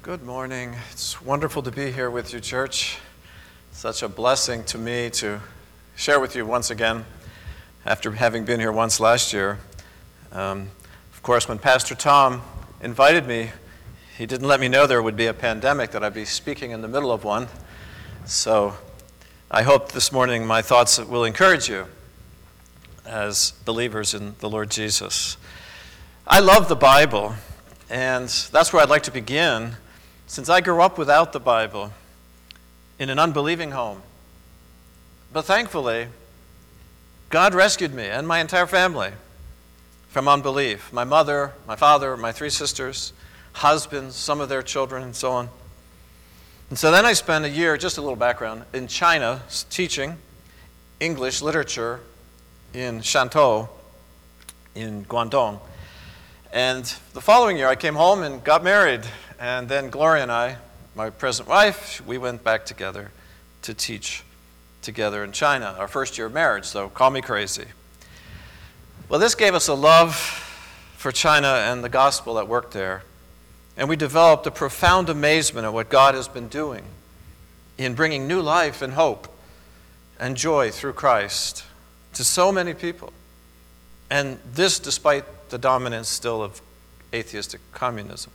Good morning. It's wonderful to be here with you, church. Such a blessing to me to share with you once again after having been here once last year. Of course, when Pastor Tom invited me, he didn't let me know there would be a pandemic, that I'd be speaking in the middle of one. So I hope this morning my thoughts will encourage you as believers in the Lord Jesus. I love the Bible, and that's where I'd like to begin. Since I grew up without the Bible in an unbelieving home, but thankfully, God rescued me and my entire family from unbelief. My mother, my father, my three sisters, husbands, some of their children, and so on. And so then I spent a year, just a little background, in China teaching English literature in Shantou in Guangdong. And the following year I came home and got married. And then Gloria and I, my present wife, we went back together to teach together in China, our first year of marriage, so call me crazy. Well, this gave us a love for China and the gospel that worked there. And we developed a profound amazement at what God has been doing in bringing new life and hope and joy through Christ to so many people. And this despite the dominance still of atheistic communism.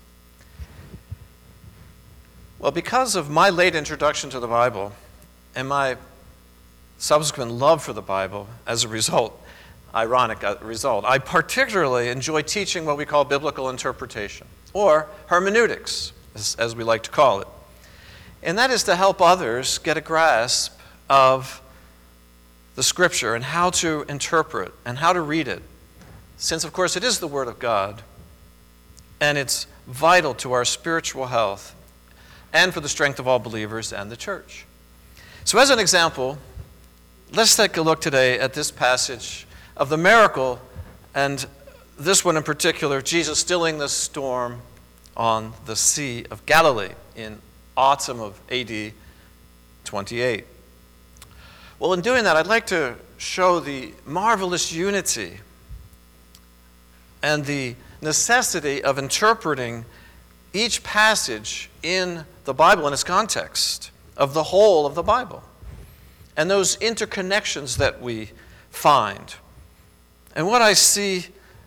Well, because of my late introduction to the Bible and my subsequent love for the Bible as a result, ironic result, I particularly enjoy teaching what we call biblical interpretation, or hermeneutics, as we like to call it. And that is to help others get a grasp of the Scripture and how to interpret and how to read it, since, of course, it is the Word of God, and it's vital to our spiritual health and for the strength of all believers and the church. So as an example, let's take a look today at this passage of the miracle, and this one in particular, Jesus stilling the storm on the Sea of Galilee in autumn of AD 28. Well, in doing that, I'd like to show the marvelous unity and the necessity of interpreting each passage in the Bible in its context of the whole of the Bible and those interconnections that we find. And what I say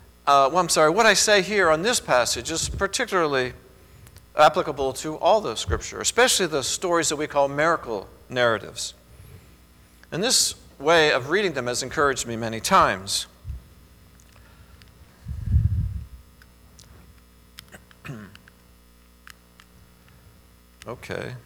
here on this passage is particularly applicable to all the Scripture, especially the stories that we call miracle narratives. And this way of reading them has encouraged me many times. Okay.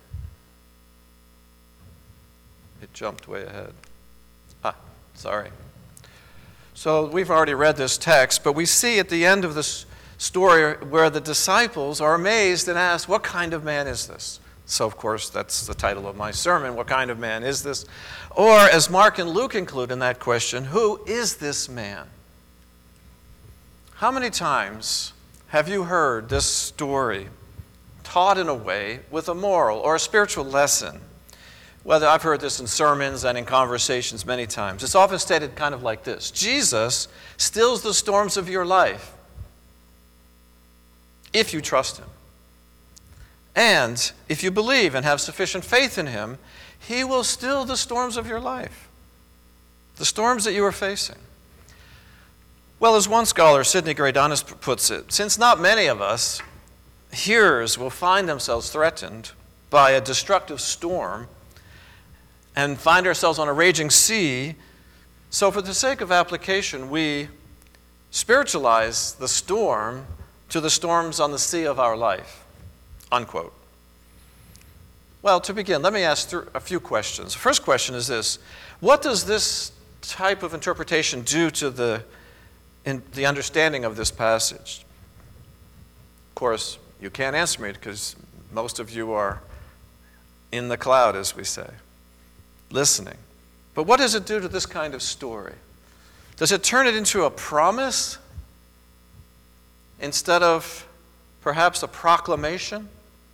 It jumped way ahead. Sorry. So we've already read this text, but we see at the end of this story where the disciples are amazed and ask, what kind of man is this? So, of course, that's the title of my sermon, what kind of man is this? Or, as Mark and Luke include in that question, who is this man? How many times have you heard this story taught in a way with a moral or a spiritual lesson? Whether I've heard this in sermons and in conversations many times. It's often stated kind of like this: Jesus stills the storms of your life if you trust him. And if you believe and have sufficient faith in him, he will still the storms of your life, the storms that you are facing. Well, as one scholar, Sidney Greidanus, puts it, since not many of us hearers will find themselves threatened by a destructive storm and find ourselves on a raging sea, so for the sake of application, we spiritualize the storm to the storms on the sea of our life, unquote. Well, to begin, let me ask a few questions. The first question is this: what does this type of interpretation do to the understanding of this passage? Of course, you can't answer me because most of you are in the cloud, as we say, listening. But what does it do to this kind of story? Does it turn it into a promise instead of perhaps a proclamation?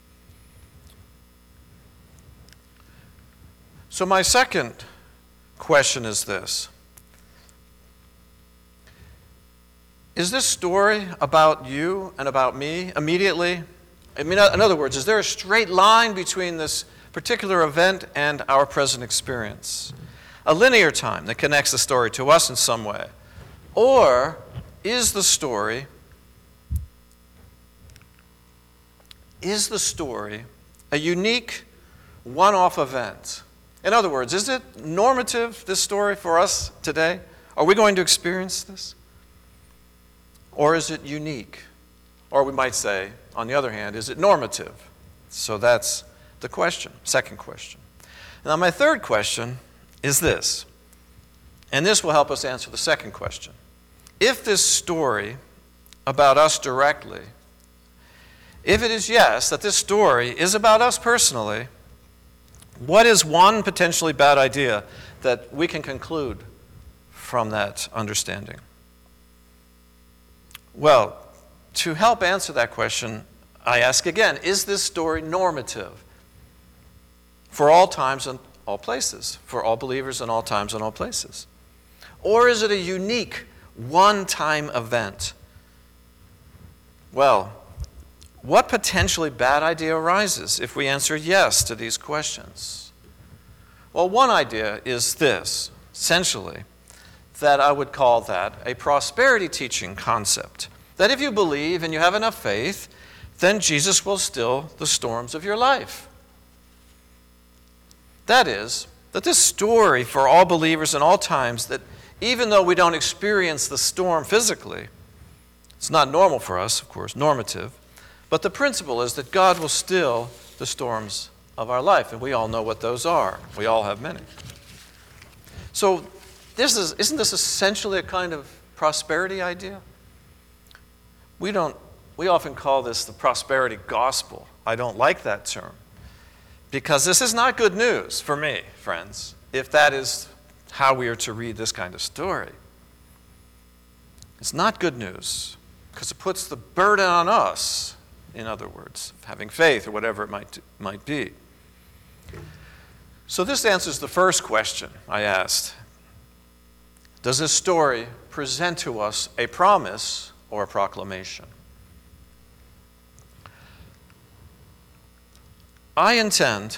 So my second question is this: is this story about you and about me immediately I mean, in other words, is there a straight line between this particular event and our present experience? A linear time that connects the story to us in some way? Or is the story a unique one-off event? In other words, is it normative, this story, for us today? Are we going to experience this? Or is it unique? Or we might say, on the other hand, is it normative? So that's the question, second question. Now, my third question is this, and this will help us answer the second question. If this story about us directly, if it is yes, that this story is about us personally, what is one potentially bad idea that we can conclude from that understanding? Well, to help answer that question, I ask again, is this story normative for all times and all places, for all believers in all times and all places? Or is it a unique one-time event? Well, what potentially bad idea arises if we answer yes to these questions? Well, one idea is this, essentially, that I would call that a prosperity teaching concept. That if you believe and you have enough faith, then Jesus will still the storms of your life. That is, that this story for all believers in all times, that even though we don't experience the storm physically, it's not normal for us, of course, normative, but the principle is that God will still the storms of our life, and we all know what those are. We all have many. So isn't this essentially a kind of prosperity idea? We often call this the prosperity gospel. I don't like that term, because this is not good news for me, friends, if that is how we are to read this kind of story. It's not good news, because it puts the burden on us, in other words, of having faith or whatever it might be. So this answers the first question I asked. Does this story present to us a promise or a proclamation? I intend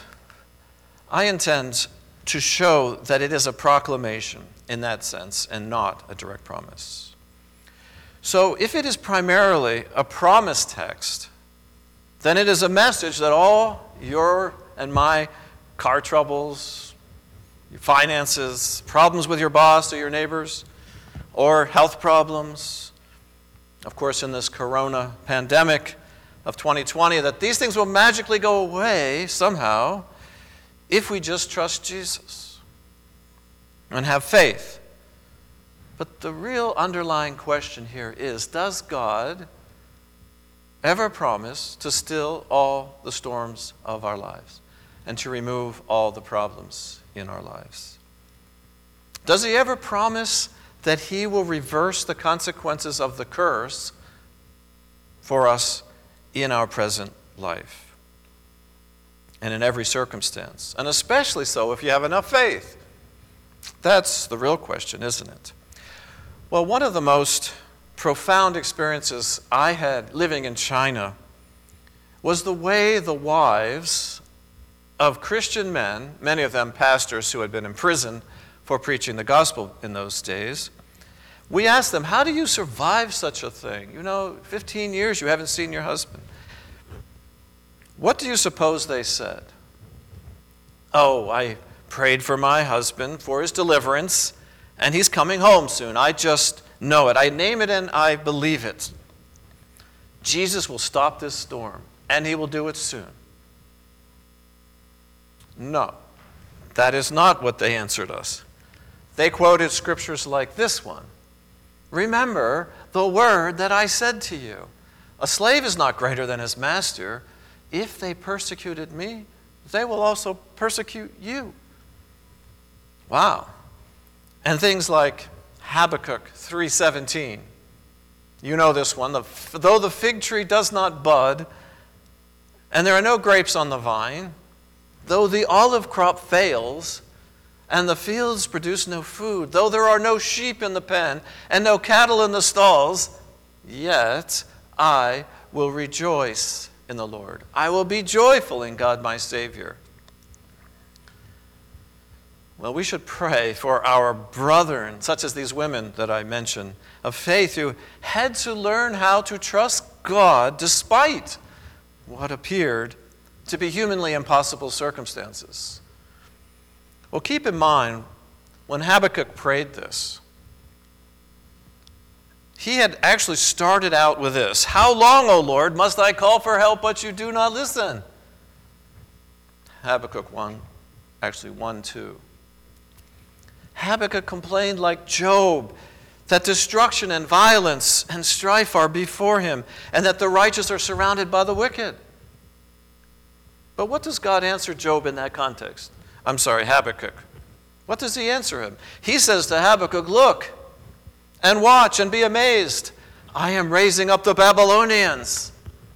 to show that it is a proclamation in that sense and not a direct promise. So if it is primarily a promise text, then it is a message that all your and my car troubles, your finances, problems with your boss or your neighbors, or health problems, of course in this corona pandemic of 2020, that these things will magically go away somehow if we just trust Jesus and have faith. But the real underlying question here is, does God ever promise to still all the storms of our lives and to remove all the problems in our lives? Does he ever promise that he will reverse the consequences of the curse for us in our present life and in every circumstance? And especially so if you have enough faith. That's the real question, isn't it? Well, one of the most profound experiences I had living in China was the way the wives of Christian men, many of them pastors who had been in prison for preaching the gospel in those days, we asked them, how do you survive such a thing? 15 years you haven't seen your husband. What do you suppose they said? Oh, I prayed for my husband for his deliverance, and he's coming home soon. I just know it. I name it and I believe it. Jesus will stop this storm, and he will do it soon. No, that is not what they answered us. They quoted scriptures like this one. Remember the word that I said to you. A slave is not greater than his master. If they persecuted me, they will also persecute you. Wow. And things like Habakkuk 3:17. You know this one. Though the fig tree does not bud, and there are no grapes on the vine, though the olive crop fails, and the fields produce no food, though there are no sheep in the pen, and no cattle in the stalls, yet I will rejoice in the Lord. I will be joyful in God my Savior. Well, we should pray for our brethren, such as these women that I mentioned, of faith who had to learn how to trust God despite what appeared to be humanly impossible circumstances. Well, keep in mind, when Habakkuk prayed this, he had actually started out with this: "How long, O Lord, must I call for help, but you do not listen?" Habakkuk 1:2. Habakkuk complained like Job that destruction and violence and strife are before him, and that the righteous are surrounded by the wicked. But what does God answer Job in that context? Habakkuk. What does he answer him? He says to Habakkuk, "Look and watch and be amazed. I am raising up the Babylonians."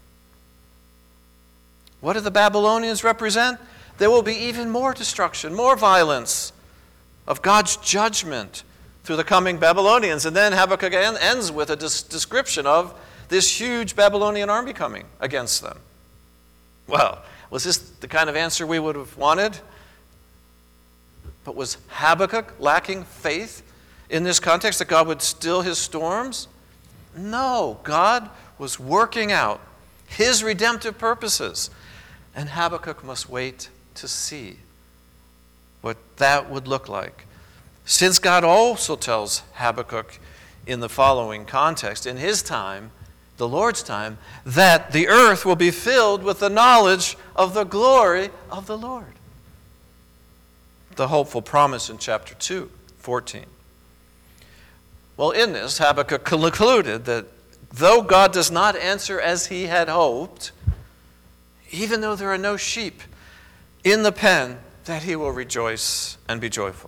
What do the Babylonians represent? There will be even more destruction, more violence of God's judgment through the coming Babylonians. And then Habakkuk ends with a description of this huge Babylonian army coming against them. Well, was this the kind of answer we would have wanted? But was Habakkuk lacking faith in this context, that God would still his storms? No, God was working out his redemptive purposes, and Habakkuk must wait to see what that would look like. Since God also tells Habakkuk in the following context, in his time, the Lord's time, that the earth will be filled with the knowledge of the glory of the Lord. The hopeful promise in chapter 2:14. Well, in this, Habakkuk concluded that though God does not answer as he had hoped, even though there are no sheep in the pen, that he will rejoice and be joyful.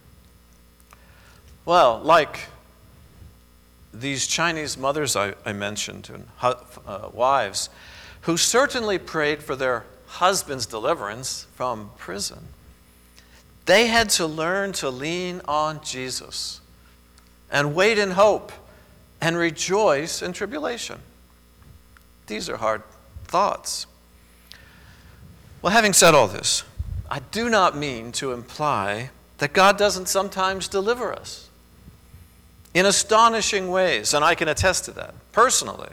Well, like these Chinese mothers I mentioned, and wives, who certainly prayed for their husband's deliverance from prison, they had to learn to lean on Jesus and wait in hope and rejoice in tribulation. These are hard thoughts. Well, having said all this, I do not mean to imply that God doesn't sometimes deliver us in astonishing ways, and I can attest to that personally.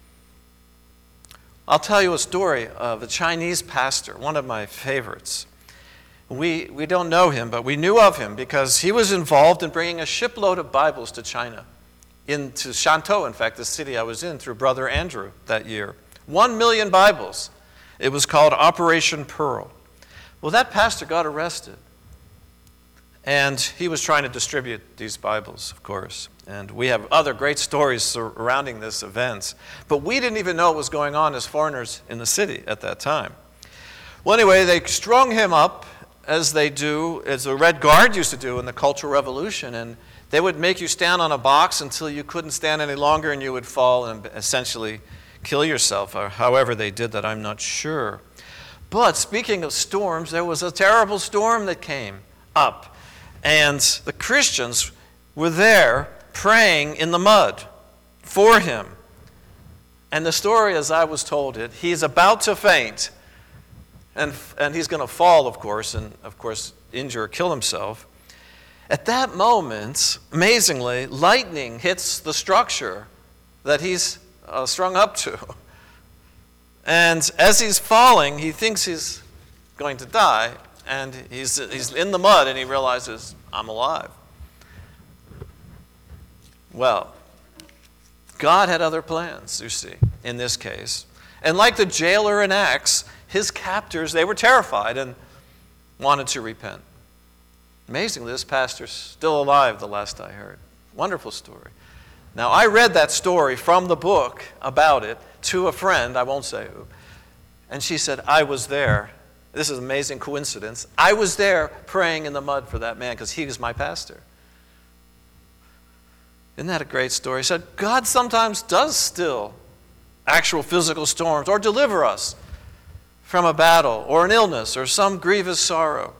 I'll tell you a story of a Chinese pastor, one of my favorites. We don't know him, but we knew of him because he was involved in bringing a shipload of Bibles to China, into Shantou, in fact, the city I was in, through Brother Andrew that year. 1 million Bibles. It was called Operation Pearl. Well, that pastor got arrested, and he was trying to distribute these Bibles, of course. And we have other great stories surrounding this event, but we didn't even know what was going on as foreigners in the city at that time. Well, anyway, they strung him up, as they do, as the Red Guard used to do in the Cultural Revolution, and they would make you stand on a box until you couldn't stand any longer and you would fall and essentially kill yourself, or however they did that, I'm not sure. But speaking of storms, there was a terrible storm that came up, and the Christians were there praying in the mud for him. And the story, as I was told it, he's about to faint, and he's going to fall, of course, and of course injure or kill himself. At that moment, amazingly, lightning hits the structure that he's strung up to. And as he's falling, he thinks he's going to die, and he's in the mud, and he realizes, I'm alive. Well, God had other plans, you see, in this case. And like the jailer in Acts, his captors, they were terrified and wanted to repent. Amazingly, this pastor's still alive, the last I heard. Wonderful story. Now, I read that story from the book about it to a friend, I won't say who, and she said, I was there. This is an amazing coincidence. I was there praying in the mud for that man because he was my pastor. Isn't that a great story? She said, God sometimes does still actual physical storms or deliver us from a battle or an illness or some grievous sorrow.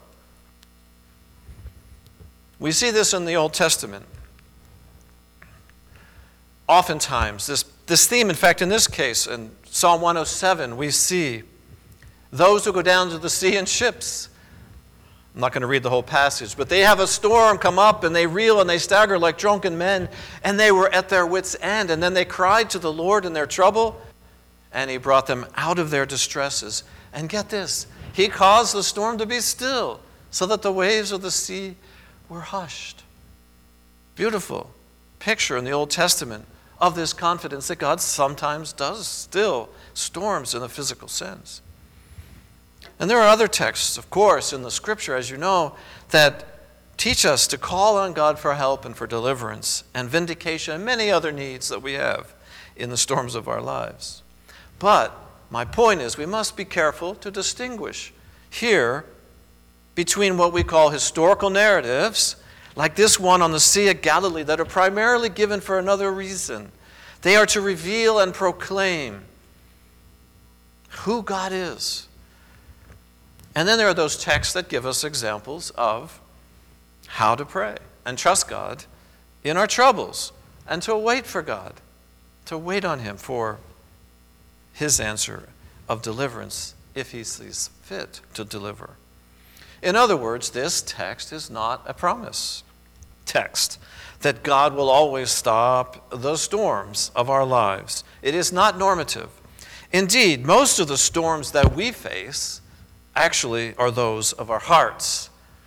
We see this in the Old Testament. Oftentimes, this theme, in fact, in this case, and Psalm 107, we see those who go down to the sea in ships. I'm not going to read the whole passage, but they have a storm come up and they reel and they stagger like drunken men, and they were at their wits' end. And then they cried to the Lord in their trouble, and he brought them out of their distresses. And get this, he caused the storm to be still, so that the waves of the sea were hushed. Beautiful picture in the Old Testament of this confidence that God sometimes does still storms in the physical sense. And there are other texts, of course, in the Scripture, as you know, that teach us to call on God for help and for deliverance and vindication and many other needs that we have in the storms of our lives. But my point is we must be careful to distinguish here between what we call historical narratives, like this one on the Sea of Galilee, that are primarily given for another reason. They are to reveal and proclaim who God is. And then there are those texts that give us examples of how to pray and trust God in our troubles and to wait for God, to wait on him for his answer of deliverance if he sees fit to deliver. In other words, this text is not a promise text that God will always stop the storms of our lives. It is not normative. Indeed, most of the storms that we face actually are those of our hearts,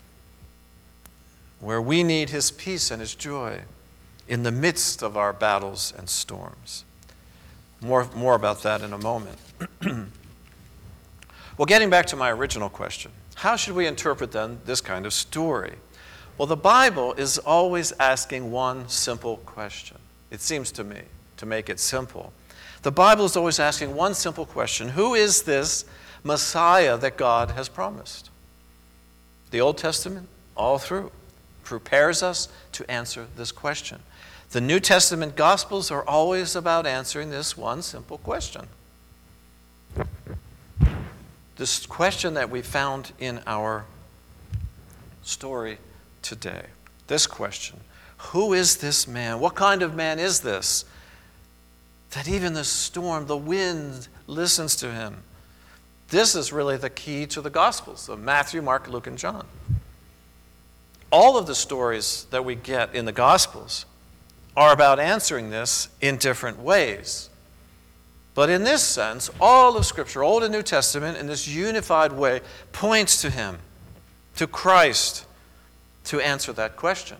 where we need his peace and his joy in the midst of our battles and storms. More about that in a moment. Well, getting back to my original question, how should we interpret then this kind of story? Well, the Bible is always asking one simple question. It seems to me, to make it simple. The Bible is always asking one simple question: who is this Messiah that God has promised? The Old Testament, all through, prepares us to answer this question. The New Testament Gospels are always about answering this one simple question. This question that we found in our story today. This question: who is this man? What kind of man is this? That even the storm, the wind, listens to him. This is really the key to the Gospels of Matthew, Mark, Luke, and John. All of the stories that we get in the Gospels are about answering this in different ways. But in this sense, all of Scripture, Old and New Testament, in this unified way, points to him, to Christ, to answer that question.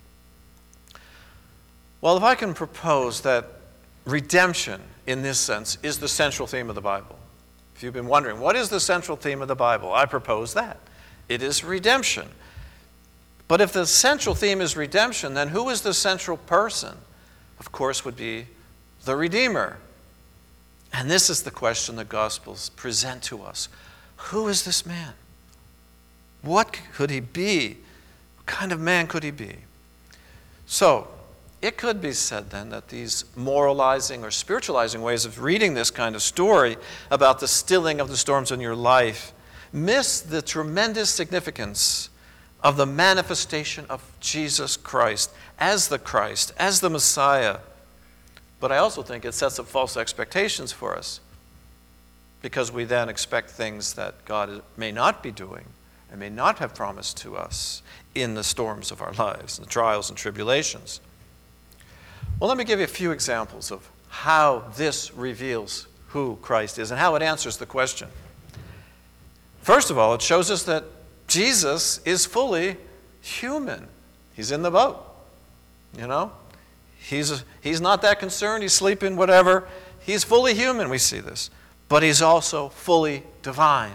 Well, if I can propose that redemption, in this sense, is the central theme of the Bible. If you've been wondering, what is the central theme of the Bible? I propose that. It is redemption. But if the central theme is redemption, then who is the central person? Of course, would be the Redeemer. And this is the question the Gospels present to us. Who is this man? What could he be? What kind of man could he be? So, it could be said then that these moralizing or spiritualizing ways of reading this kind of story about the stilling of the storms in your life miss the tremendous significance of the manifestation of Jesus Christ, as the Messiah. But I also think it sets up false expectations for us, because we then expect things that God may not be doing and may not have promised to us in the storms of our lives, the trials and tribulations. Well, let me give you a few examples of how this reveals who Christ is and how it answers the question. First of all, it shows us that Jesus is fully human. He's in the boat, you know. He's not that concerned. He's sleeping, whatever. He's fully human, we see this. But he's also fully divine.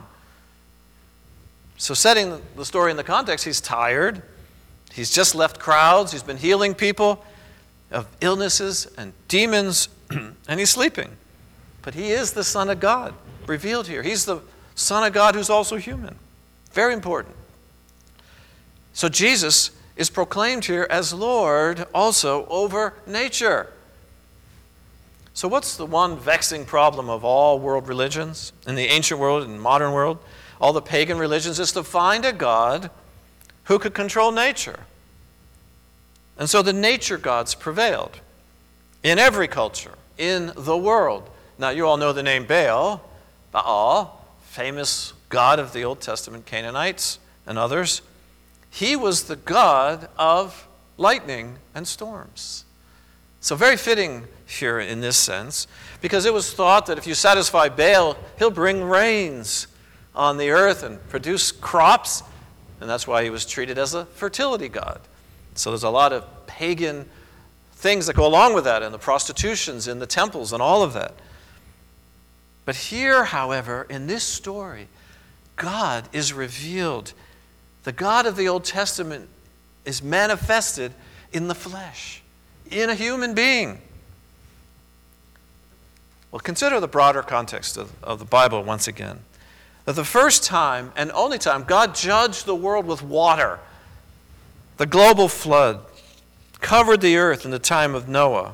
So setting the story in the context, he's tired. He's just left crowds. He's been healing people of illnesses and demons, and he's sleeping. But he is the Son of God, revealed here. He's the Son of God who's also human. Very important. So Jesus is proclaimed here as Lord also over nature. So what's the one vexing problem of all world religions, in the ancient world and modern world, all the pagan religions, is to find a God who could control nature. And so the nature gods prevailed in every culture, in the world. Now, you all know the name Baal, famous god of the Old Testament Canaanites and others. He was the god of lightning and storms. So very fitting here in this sense, because it was thought that if you satisfy Baal, he'll bring rains on the earth and produce crops, and that's why he was treated as a fertility god. So there's a lot of pagan things that go along with that, and the prostitutions in the temples and all of that. But here, however, in this story, God is revealed. The God of the Old Testament is manifested in the flesh, in a human being. Well, consider the broader context of the Bible once again. That the first time and only time God judged the world with water, the global flood, covered the earth in the time of Noah.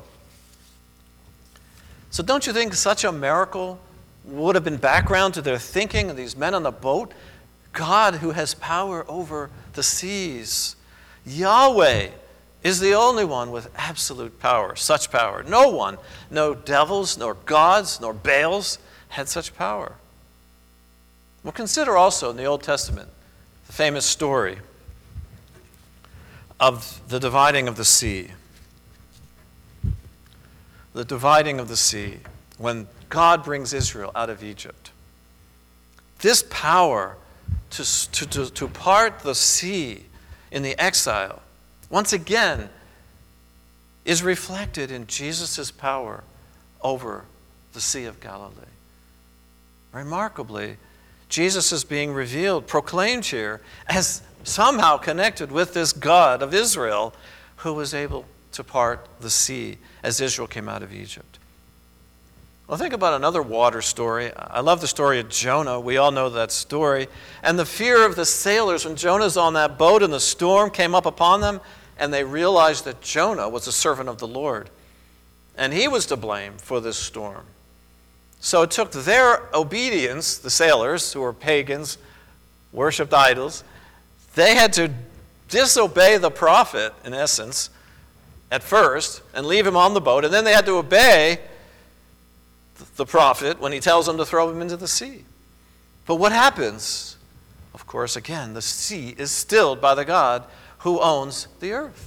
So don't you think such a miracle would have been background to their thinking of these men on the boat? God who has power over the seas. Yahweh is the only one with absolute power, such power. No one, no devils, nor gods, nor Baals had such power. Well, consider also in the Old Testament the famous story of the dividing of the sea. The dividing of the sea, when God brings Israel out of Egypt. This power to part the sea in the exile, once again, is reflected in Jesus' power over the Sea of Galilee. Remarkably, Jesus is being revealed, proclaimed here, as somehow connected with this God of Israel who was able to part the sea as Israel came out of Egypt. Well, think about another water story. I love the story of Jonah. We all know that story. And the fear of the sailors when Jonah's on that boat and the storm came up upon them, and they realized that Jonah was a servant of the Lord. And he was to blame for this storm. So it took their obedience, the sailors, who were pagans, worshipped idols, they had to disobey the prophet, in essence, at first, and leave him on the boat, and then they had to obey the prophet when he tells them to throw him into the sea. But what happens? Of course, again, the sea is stilled by the God who owns the earth.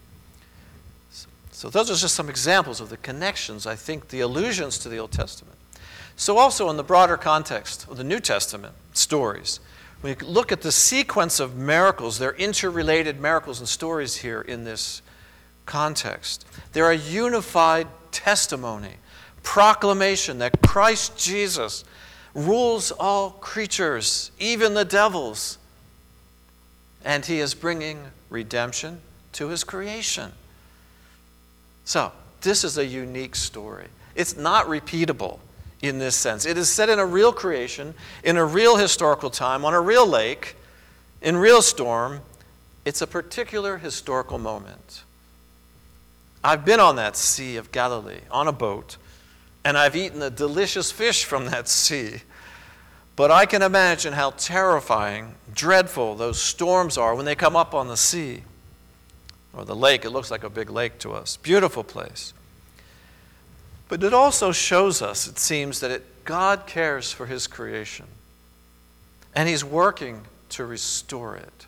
So those are just some examples of the connections, I think, the allusions to the Old Testament. So also in the broader context of the New Testament stories, when you look at the sequence of miracles, they're interrelated miracles and stories here in this context. They're a unified testimony, proclamation that Christ Jesus rules all creatures, even the devils, and he is bringing redemption to his creation. So, this is a unique story. It's not repeatable in this sense. It is set in a real creation, in a real historical time, on a real lake, in real storm. It's a particular historical moment. I've been on that Sea of Galilee on a boat, and I've eaten the delicious fish from that sea. But I can imagine how terrifying, dreadful those storms are when they come up on the sea. Or the lake, it looks like a big lake to us. Beautiful place. But it also shows us, it seems, that God cares for his creation. And he's working to restore it.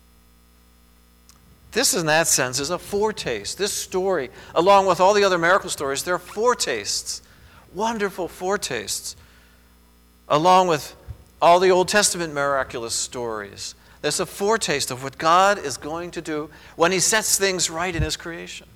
This, in that sense, is a foretaste. This story, along with all the other miracle stories, they're foretastes. Wonderful foretastes. Along with all the Old Testament miraculous stories. There's a foretaste of what God is going to do when he sets things right in his creation.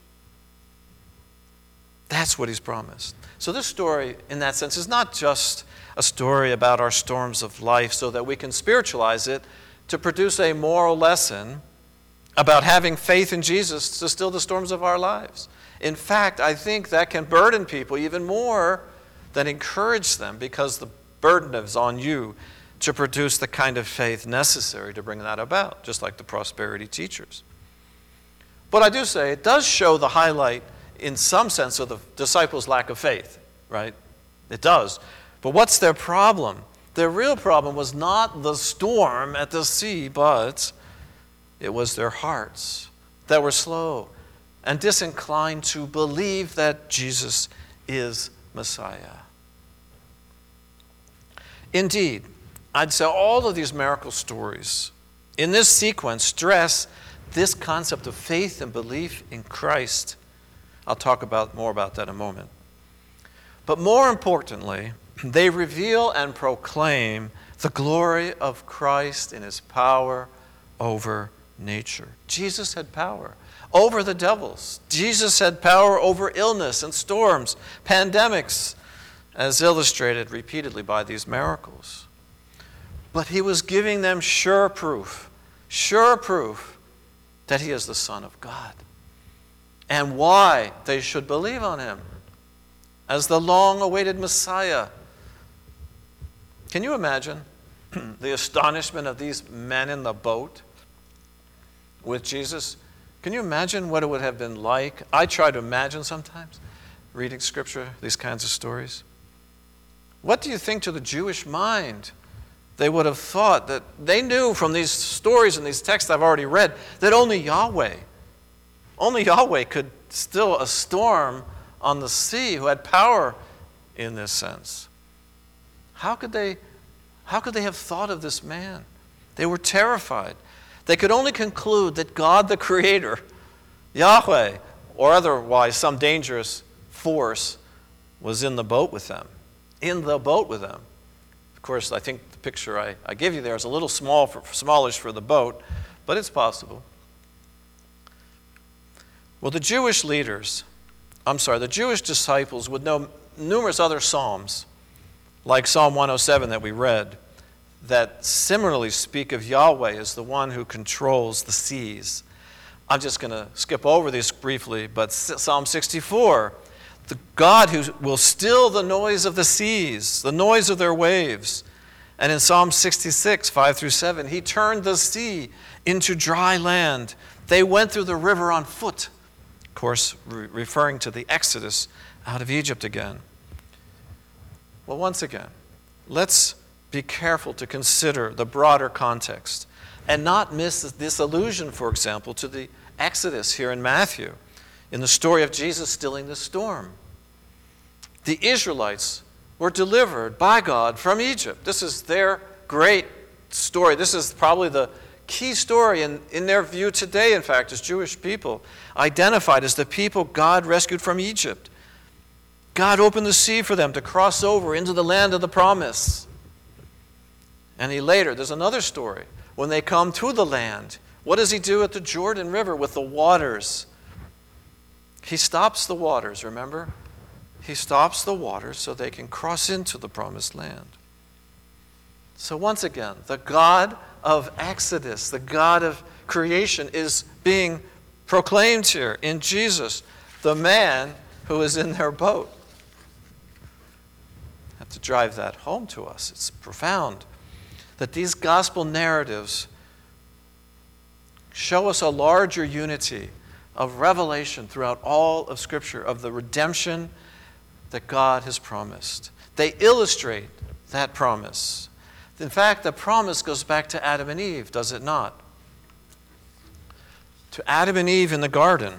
That's what he's promised. So this story, in that sense, is not just a story about our storms of life so that we can spiritualize it to produce a moral lesson about having faith in Jesus to still the storms of our lives. In fact, I think that can burden people even more than encourage them, because the burden is on you to produce the kind of faith necessary to bring that about, just like the prosperity teachers. But I do say it does show the highlight in some sense of the disciples' lack of faith, right? It does. But what's their problem? Their real problem was not the storm at the sea, but it was their hearts that were slow and disinclined to believe that Jesus is Messiah. Indeed, I'd say all of these miracle stories in this sequence stress this concept of faith and belief in Christ. I'll talk more about that in a moment. But more importantly, they reveal and proclaim the glory of Christ in his power over nature. Jesus had power over the devils. Jesus had power over illness and storms, pandemics, as illustrated repeatedly by these miracles. But he was giving them sure proof that he is the Son of God, and why they should believe on him as the long-awaited Messiah. Can you imagine the astonishment of these men in the boat with Jesus? Can you imagine what it would have been like? I try to imagine sometimes, reading Scripture, these kinds of stories. What do you think to the Jewish mind? They would have thought that they knew from these stories and these texts I've already read that only Yahweh could still a storm on the sea, who had power in this sense. How could they have thought of this man? They were terrified. They could only conclude that God the Creator, Yahweh, or otherwise some dangerous force, was in the boat with them. In the boat with them. Of course, I think the picture I give you there is a little smallish for the boat, but it's possible. Well, the Jewish disciples would know numerous other psalms, like Psalm 107 that we read, that similarly speak of Yahweh as the one who controls the seas. I'm just going to skip over these briefly, but Psalm 64, the God who will still the noise of the seas, the noise of their waves. And in Psalm 66, 5 through 7, he turned the sea into dry land. They went through the river on foot. Of course, referring to the Exodus out of Egypt again. Well, once again, let's be careful to consider the broader context and not miss this allusion, for example, to the Exodus here in Matthew, in the story of Jesus stilling the storm. The Israelites were delivered by God from Egypt. This is their great story. This is probably the key story in their view today, in fact, as Jewish people, identified as the people God rescued from Egypt. God opened the sea for them to cross over into the land of the promise. And there's another story. When they come to the land, what does he do at the Jordan River with the waters? He stops the waters, remember? He stops the waters so they can cross into the promised land. So once again, the God of Exodus, the God of creation, is being proclaimed here in Jesus, the man who is in their boat. I have to drive that home to us. It's profound that these gospel narratives show us a larger unity of revelation throughout all of Scripture, of the redemption that God has promised. They illustrate that promise. In fact, the promise goes back to Adam and Eve, does it not? To Adam and Eve in the garden.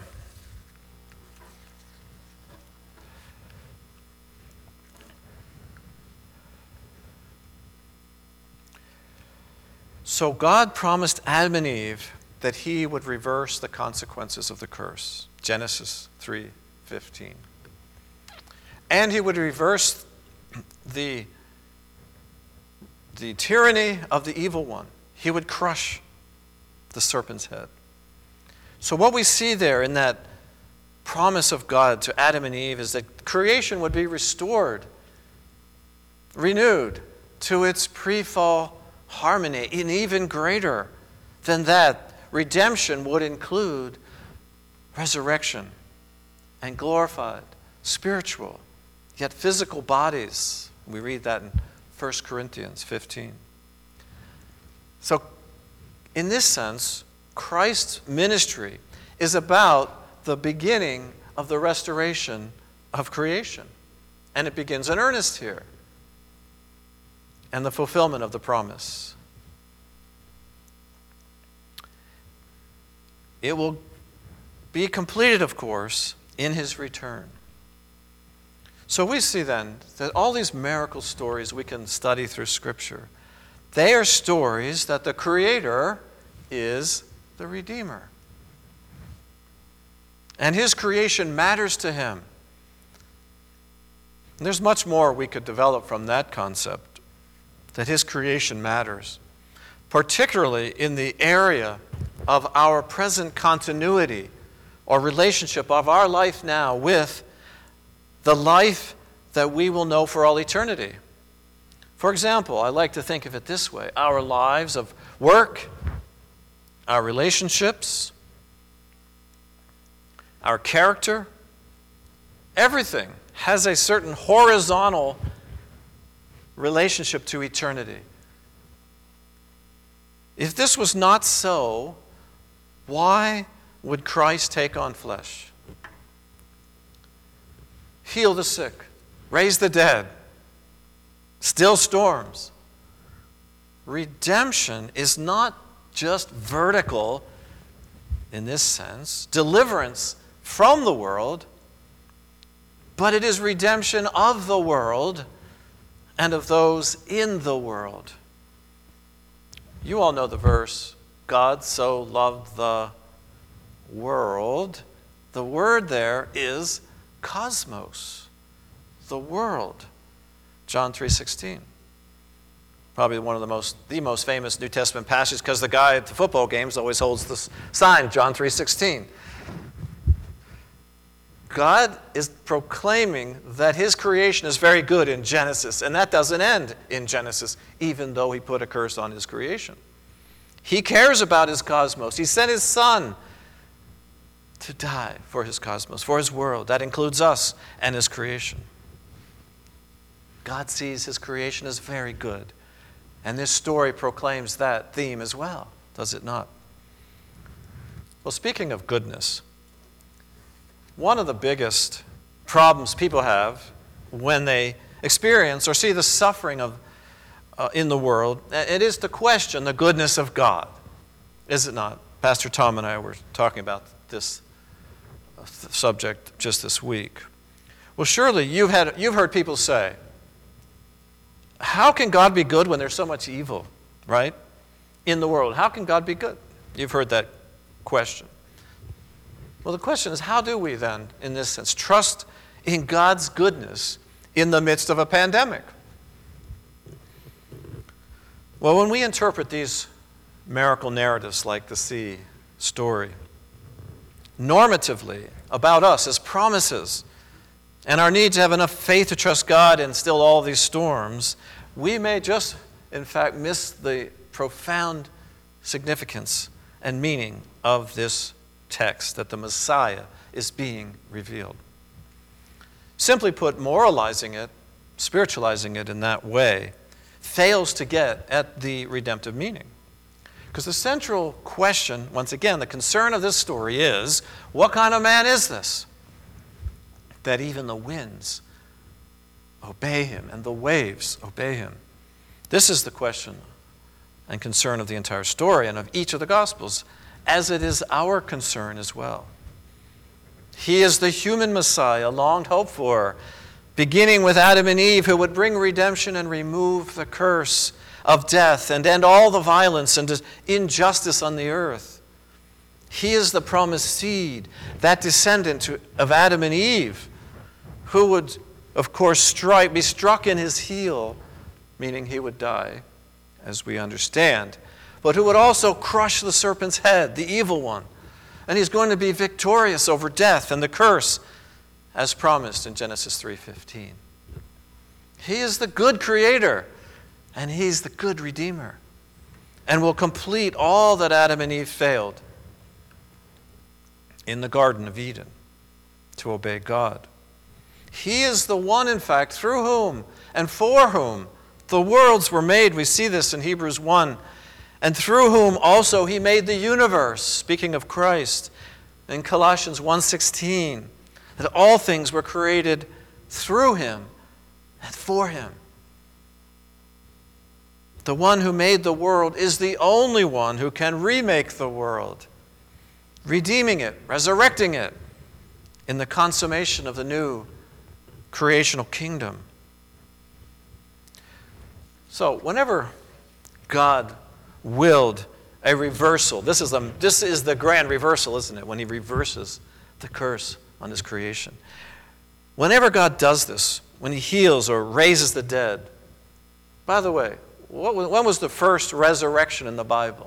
So God promised Adam and Eve that he would reverse the consequences of the curse. Genesis 3:15. And he would reverse the tyranny of the evil one. He would crush the serpent's head. So what we see there in that promise of God to Adam and Eve is that creation would be restored, renewed to its pre-fall harmony. And even greater than that, redemption would include resurrection and glorified, spiritual, yet physical bodies. We read that in 1 Corinthians 15. So, in this sense, Christ's ministry is about the beginning of the restoration of creation. And it begins in earnest here. And the fulfillment of the promise. It will be completed, of course, in his return. So we see then that all these miracle stories we can study through Scripture, they are stories that the Creator is the Redeemer. And His creation matters to Him. And there's much more we could develop from that concept, that His creation matters, particularly in the area of our present continuity or relationship of our life now with the life that we will know for all eternity. For example, I like to think of it this way: our lives of work, our relationships, our character, everything has a certain horizontal relationship to eternity. If this was not so, why would Christ take on flesh? Heal the sick, raise the dead, still storms. Redemption is not just vertical in this sense, deliverance from the world, but it is redemption of the world and of those in the world. You all know the verse, God so loved the world. The word there is cosmos, the world. John 3:16. Probably one of the most famous New Testament passages, because the guy at the football games always holds the sign, John 3:16. God is proclaiming that His creation is very good in Genesis, and that doesn't end in Genesis, even though He put a curse on His creation. He cares about His cosmos. He sent His Son to die for His cosmos, for His world. That includes us and His creation. God sees His creation as very good, and this story proclaims that theme as well, does it not? Well, speaking of goodness, one of the biggest problems people have when they experience or see the suffering of in the world, it is to question the goodness of God, is it not? Pastor Tom and I were talking about this subject just this week. Well, surely you've heard people say, how can God be good when there's so much evil, right, in the world? How can God be good? You've heard that question. Well, the question is, how do we then, in this sense, trust in God's goodness in the midst of a pandemic? Well, when we interpret these miracle narratives like the sea story, normatively about us as promises, and our need to have enough faith to trust God in still all these storms, we may just, in fact, miss the profound significance and meaning of this text, that the Messiah is being revealed. Simply put, moralizing it, spiritualizing it in that way, fails to get at the redemptive meaning. Because the central question, once again, the concern of this story is, what kind of man is this? That even the winds obey Him and the waves obey Him. This is the question and concern of the entire story and of each of the Gospels, as it is our concern as well. He is the human Messiah, long hoped for, beginning with Adam and Eve, who would bring redemption and remove the curse of death and end all the violence and injustice on the earth. He is the promised seed, that descendant of Adam and Eve, who would, of course, be struck in His heel, meaning He would die, as we understand, but who would also crush the serpent's head, the evil one. And He's going to be victorious over death and the curse, as promised in Genesis 3:15. He is the good Creator, and He's the good Redeemer, and will complete all that Adam and Eve failed in the Garden of Eden to obey God. He is the one, in fact, through whom and for whom the worlds were made. We see this in Hebrews 1. And through whom also He made the universe, speaking of Christ, in Colossians 1:16, that all things were created through Him and for Him. The one who made the world is the only one who can remake the world, redeeming it, resurrecting it in the consummation of the new creational kingdom. So whenever God willed a reversal, this is the grand reversal, isn't it? When he reverses the curse on his creation. Whenever God does this, when he heals or raises the dead, by the way, when was the first resurrection in the Bible?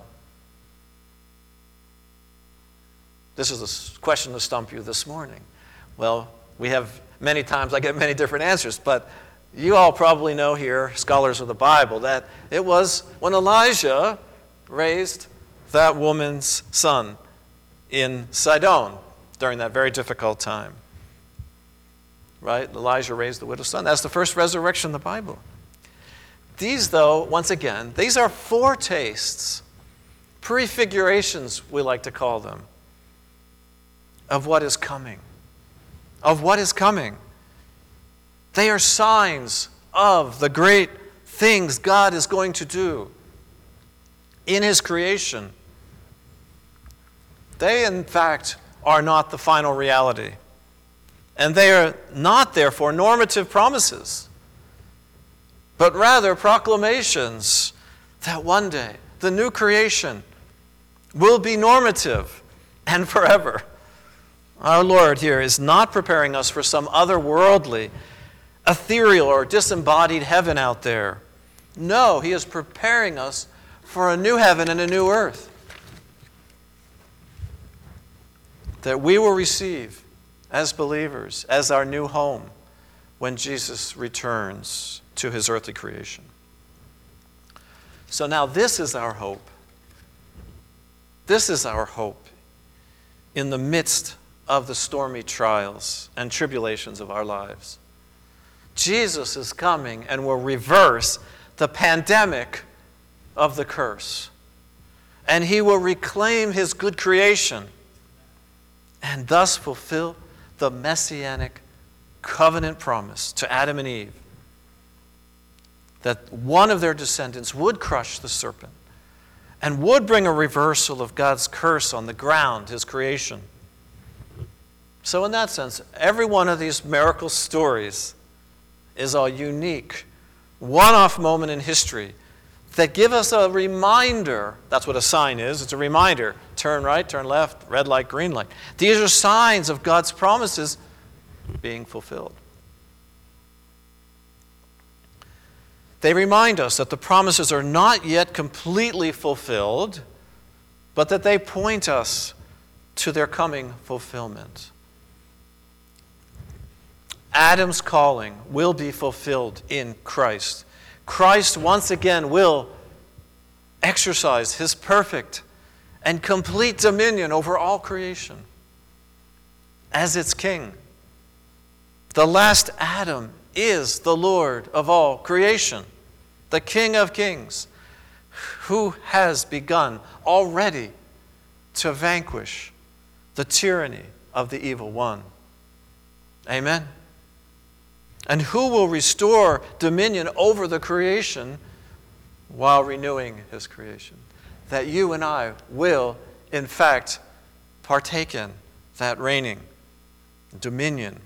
This is a question to stump you this morning. Well, we have many times, I get many different answers, but you all probably know here, scholars of the Bible, that it was when Elijah raised that woman's son in Sidon during that very difficult time. Right? Elijah raised the widow's son. That's the first resurrection in the Bible. These, though, once again, these are foretastes, prefigurations, we like to call them, of what is coming. Of what is coming. They are signs of the great things God is going to do in his creation. They, in fact, are not the final reality. And they are not, therefore, normative promises, but rather proclamations that one day the new creation will be normative and forever. Our Lord here is not preparing us for some otherworldly, ethereal, or disembodied heaven out there. No, he is preparing us for a new heaven and a new earth that we will receive as believers, as our new home when Jesus returns to his earthly creation. So now this is our hope. This is our hope in the midst of the stormy trials and tribulations of our lives. Jesus is coming and will reverse the pandemic of the curse. And he will reclaim his good creation and thus fulfill the messianic covenant promise to Adam and Eve that one of their descendants would crush the serpent and would bring a reversal of God's curse on the ground, his creation. So in that sense, every one of these miracle stories is a unique, one-off moment in history that give us a reminder. That's what a sign is. It's a reminder. Turn right, turn left, red light, green light. These are signs of God's promises being fulfilled. They remind us that the promises are not yet completely fulfilled, but that they point us to their coming fulfillment. Adam's calling will be fulfilled in Christ. Christ once again will exercise his perfect and complete dominion over all creation as its king. The last Adam is the Lord of all creation, the King of kings, who has begun already to vanquish the tyranny of the evil one. Amen. And who will restore dominion over the creation while renewing his creation? That you and I will, in fact, partake in that reigning dominion.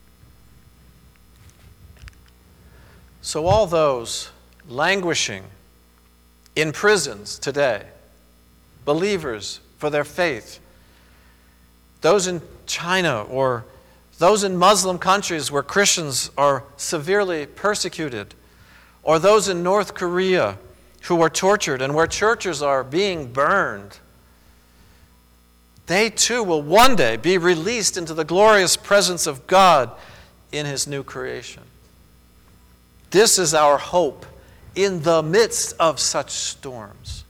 So all those languishing in prisons today, believers for their faith, those in China or those in Muslim countries where Christians are severely persecuted, or those in North Korea who are tortured and where churches are being burned, they too will one day be released into the glorious presence of God in his new creation. This is our hope in the midst of such storms.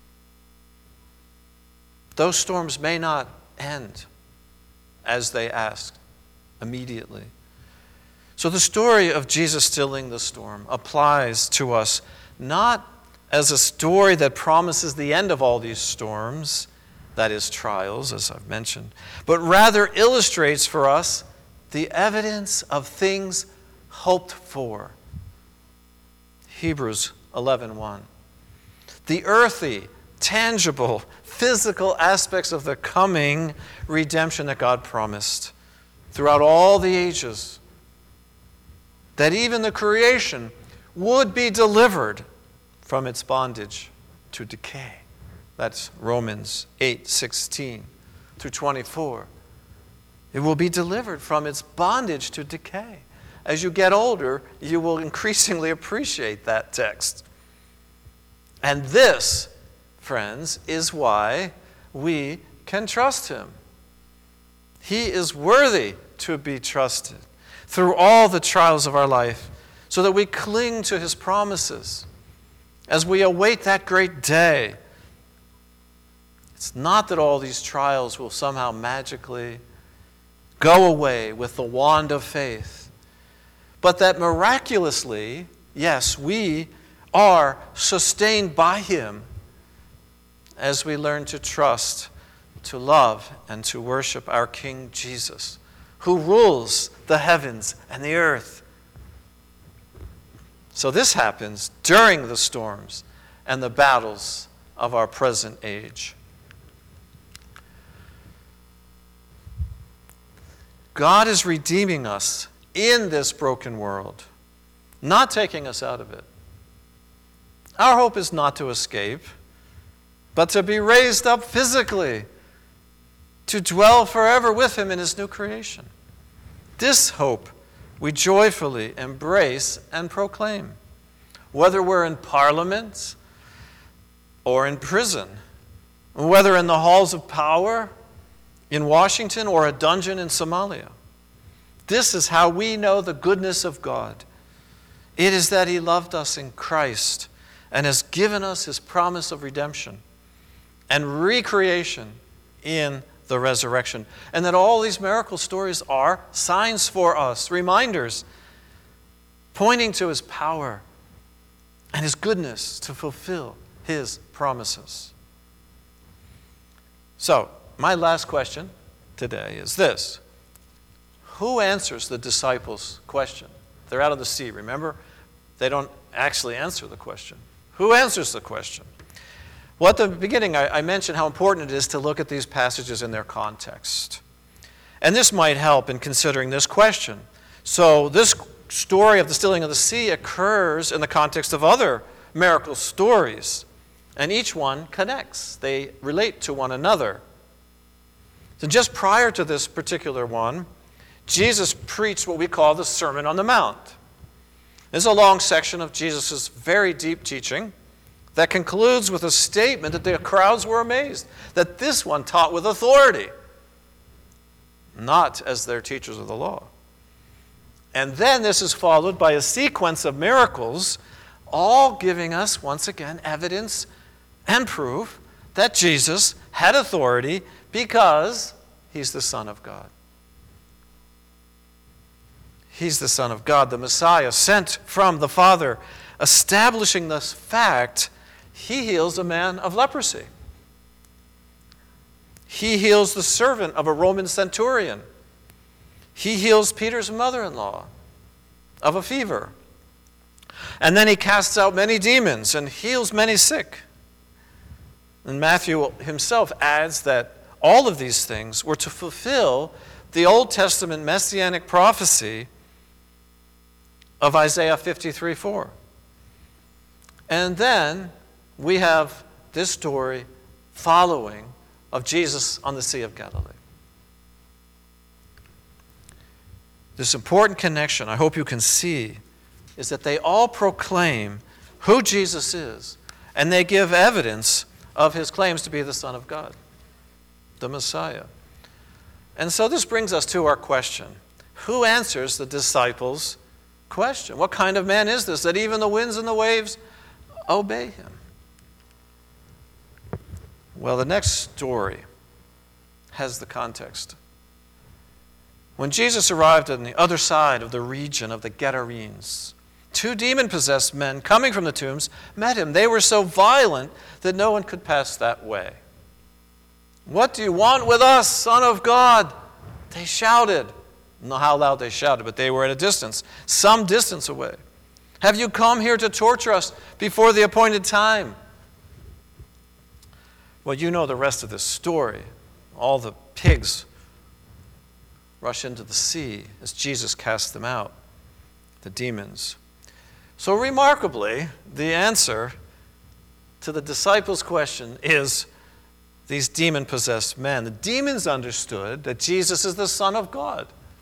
Those storms may not end as they asked immediately. So the story of Jesus stilling the storm applies to us not as a story that promises the end of all these storms, that is, trials, as I've mentioned, but rather illustrates for us the evidence of things hoped for. Hebrews 11:1. The earthy, tangible, physical aspects of the coming redemption that God promised throughout all the ages that even the creation would be delivered from its bondage to decay. That's Romans 8:16 through 24. It will be delivered from its bondage to decay. As you get older, you will increasingly appreciate that text. And this, friends, is why we can trust him. He is worthy to be trusted through all the trials of our life, so that we cling to his promises as we await that great day. It's not that all these trials will somehow magically go away with the wand of faith, but that miraculously, yes, we are sustained by him as we learn to trust, to love, and to worship our King Jesus, who rules the heavens and the earth. So this happens during the storms and the battles of our present age. God is redeeming us in this broken world, not taking us out of it. Our hope is not to escape, but to be raised up physically, to dwell forever with him in his new creation. This hope we joyfully embrace and proclaim, whether we're in Parliament or in prison, whether in the halls of power in Washington or a dungeon in Somalia. This is how we know the goodness of God. It is that he loved us in Christ and has given us his promise of redemption and recreation in the resurrection. And that all these miracle stories are signs for us, reminders, pointing to his power and his goodness to fulfill his promises. So, my last question today is this. Who answers the disciples' question? They're out of the sea, remember? They don't actually answer the question. Who answers the question? Well, at the beginning, I mentioned how important it is to look at these passages in their context. And this might help in considering this question. So this story of the stilling of the sea occurs in the context of other miracle stories. And each one connects. They relate to one another. So just prior to this particular one, Jesus preached what we call the Sermon on the Mount. This is a long section of Jesus' very deep teaching that concludes with a statement that the crowds were amazed, that this one taught with authority, not as their teachers of the law. And then this is followed by a sequence of miracles, all giving us, once again, evidence and proof that Jesus had authority because he's the Son of God. He's the Son of God, the Messiah, sent from the Father, establishing this fact. He heals a man of leprosy. He heals the servant of a Roman centurion. He heals Peter's mother-in-law of a fever. And then he casts out many demons and heals many sick. And Matthew himself adds that all of these things were to fulfill the Old Testament messianic prophecy of Isaiah 53:4. And then we have this story following of Jesus on the Sea of Galilee. This important connection, I hope you can see, is that they all proclaim who Jesus is, and they give evidence of his claims to be the Son of God, the Messiah. And so this brings us to our question. Who answers the disciples' question? What kind of man is this that even the winds and the waves obey him? Well, the next story has the context. When Jesus arrived on the other side of the region of the Gadarenes, 2 demon-possessed men coming from the tombs met him. They were so violent that no one could pass that way. "What do you want with us, Son of God?" they shouted. I don't know how loud they shouted, but they were at a distance, some distance away. "Have you come here to torture us before the appointed time?" Well, you know the rest of this story. All the pigs rush into the sea as Jesus casts them out. the demons. So remarkably, the answer to the disciples' question is these demon-possessed men. The demons understood that Jesus is the Son of God.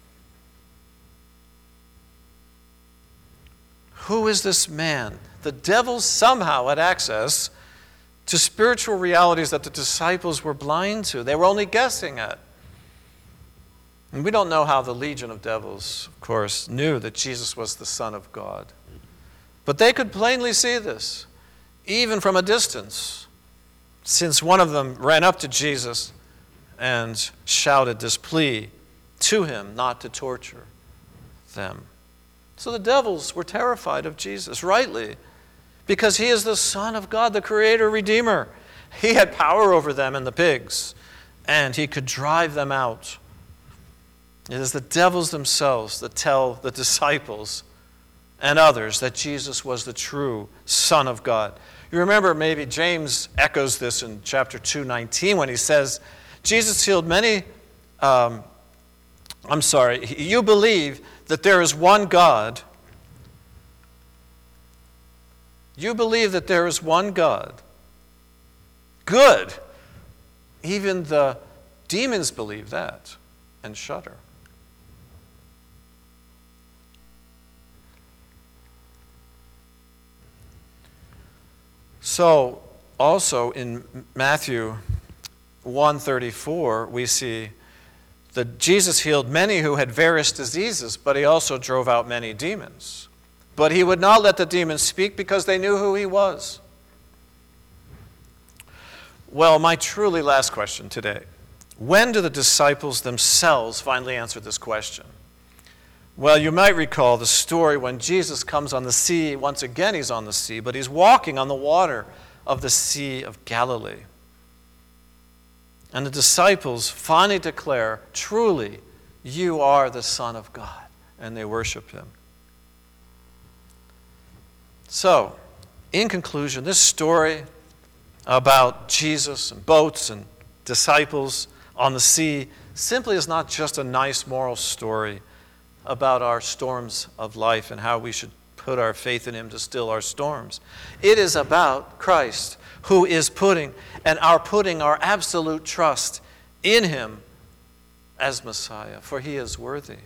Who is this man? The devil somehow had access to spiritual realities that the disciples were blind to. They were only guessing at. And we don't know how the legion of devils, of course, knew that Jesus was the Son of God. But they could plainly see this, even from a distance, since one of them ran up to Jesus and shouted this plea to him not to torture them. So the devils were terrified of Jesus, rightly, because he is the Son of God, the Creator, Redeemer. He had power over them and the pigs, and he could drive them out. It is the devils themselves that tell the disciples and others that Jesus was the true Son of God. You remember maybe James echoes this in chapter 2:19 when he says, Jesus healed many, you believe that there is one God. You believe that there is one God. Good. Even the demons believe that and shudder. So, also in Matthew 1:34, we see that Jesus healed many who had various diseases, but he also drove out many demons. But he would not let the demons speak because they knew who he was. Well, my truly last question today. When do the disciples themselves finally answer this question? Well, you might recall the story when Jesus comes on the sea. Once again, he's on the sea, but he's walking on the water of the Sea of Galilee. And the disciples finally declare, truly, you are the Son of God. And they worship him. So, in conclusion, this story about Jesus and boats and disciples on the sea simply is not just a nice moral story about our storms of life and how we should put our faith in him to still our storms. It is about Christ, who is putting our absolute trust in him as Messiah, for he is worthy.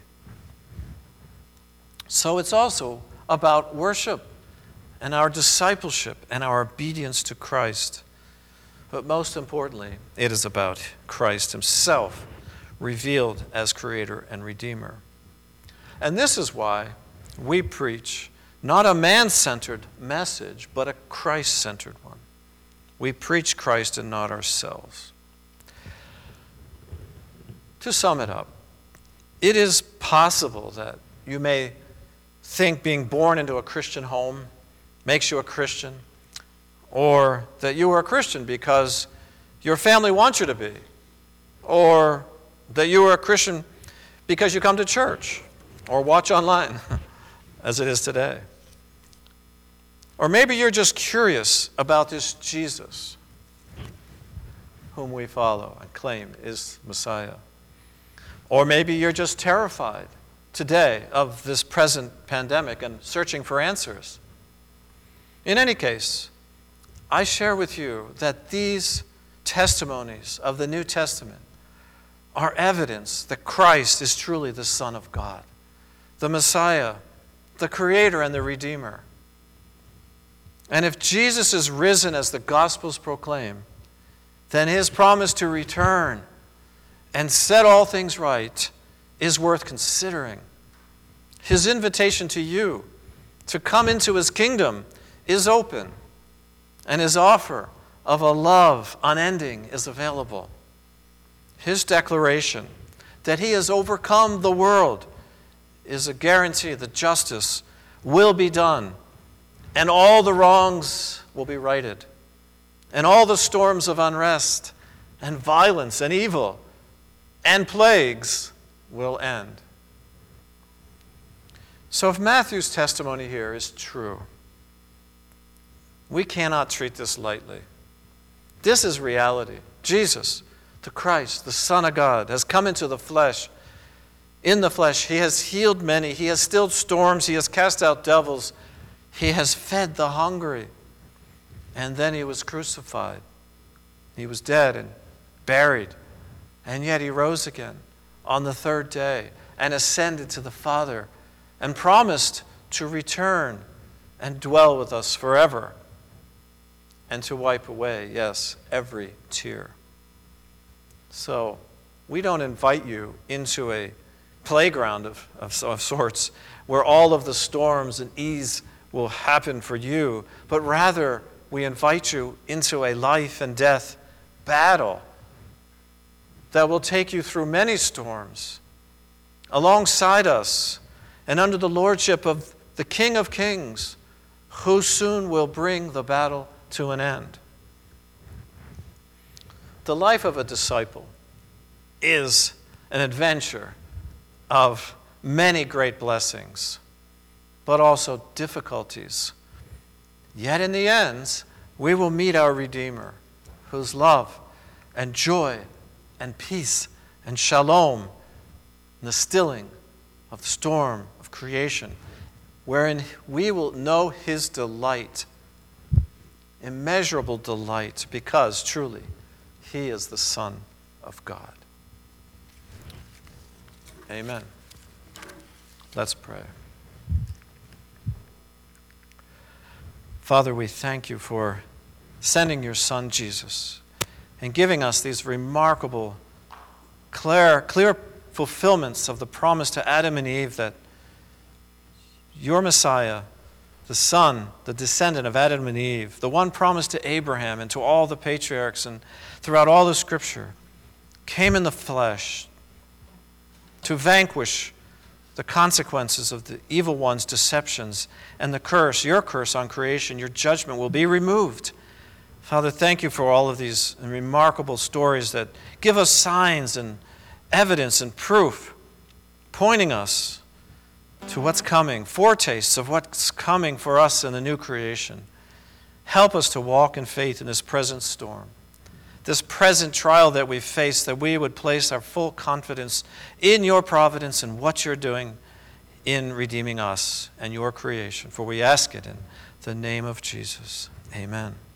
So it's also about worship and our discipleship and our obedience to Christ. But most importantly, it is about Christ himself, revealed as Creator and Redeemer. And this is why we preach not a man-centered message, but a Christ-centered one. We preach Christ and not ourselves. To sum it up, it is possible that you may think being born into a Christian home makes you a Christian, or that you are a Christian because your family wants you to be, or that you are a Christian because you come to church or watch online, as it is today. Or maybe you're just curious about this Jesus whom we follow and claim is Messiah. Or maybe you're just terrified today of this present pandemic and searching for answers. In any case, I share with you that these testimonies of the New Testament are evidence that Christ is truly the Son of God, the Messiah, the Creator and the Redeemer. And if Jesus is risen as the Gospels proclaim, then his promise to return and set all things right is worth considering. His invitation to you to come into his kingdom is open, and his offer of a love unending is available. His declaration that he has overcome the world is a guarantee that justice will be done, and all the wrongs will be righted, and all the storms of unrest and violence and evil and plagues will end. So if Matthew's testimony here is true, we cannot treat this lightly. This is reality. Jesus, the Christ, the Son of God, has come into the flesh. in the flesh. He has healed many. He has stilled storms. He has cast out devils. He has fed the hungry. And then he was crucified. He was dead and buried. And yet he rose again on the third day and ascended to the Father and promised to return and dwell with us forever and to wipe away, yes, every tear. So we don't invite you into a playground of sorts where all of the storms and ease will happen for you, but rather we invite you into a life and death battle that will take you through many storms alongside us and under the lordship of the King of Kings, who soon will bring the battle to an end. The life of a disciple is an adventure of many great blessings, but also difficulties. Yet in the end, we will meet our Redeemer, whose love and joy and peace and shalom, and the stilling of the storm of creation, wherein we will know his delight, immeasurable delight, because truly he is the Son of God. Amen. Let's pray. Father, we thank you for sending your Son, Jesus, and giving us these remarkable, clear fulfillments of the promise to Adam and Eve that your Messiah, the Son, the descendant of Adam and Eve, the one promised to Abraham and to all the patriarchs and throughout all the Scripture, came in the flesh to vanquish the consequences of the evil one's deceptions and the curse, your curse on creation, your judgment will be removed. Father, thank you for all of these remarkable stories that give us signs and evidence and proof, pointing us to what's coming, foretastes of what's coming for us in the new creation. Help us to walk in faith in this present storm, this present trial that we face, that we would place our full confidence in your providence and what you're doing in redeeming us and your creation. For we ask it in the name of Jesus. Amen.